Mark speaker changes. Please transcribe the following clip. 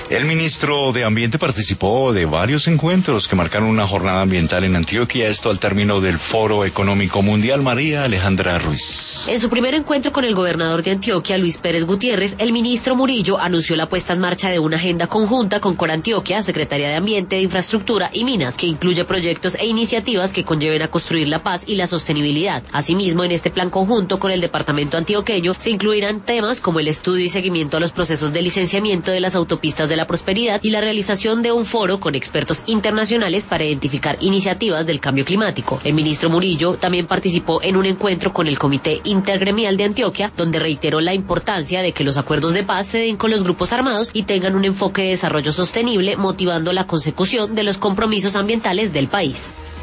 Speaker 1: El ministro de Ambiente participó de varios encuentros que marcaron una jornada ambiental en Antioquia, esto al término del Foro Económico Mundial. María Alejandra Ruiz.
Speaker 2: En su primer encuentro con el gobernador de Antioquia, Luis Pérez Gutiérrez, el ministro Murillo anunció la puesta en marcha de una agenda conjunta con Corantioquia, Secretaría de Ambiente, de Infraestructura y Minas, que incluye proyectos e iniciativas que conlleven a construir la paz y la sostenibilidad. Asimismo, en este plan conjunto con el departamento antioqueño se incluirán temas como el estudio y seguimiento a los procesos de licenciamiento de las autopistas de la prosperidad y la realización de un foro con expertos internacionales para identificar iniciativas del cambio climático. El ministro Murillo también participó en un encuentro con el Comité Intergremial de Antioquia, donde reiteró la importancia de que los acuerdos de paz se den con los grupos armados y tengan un enfoque de desarrollo sostenible, motivando la consecución de los compromisos ambientales del país.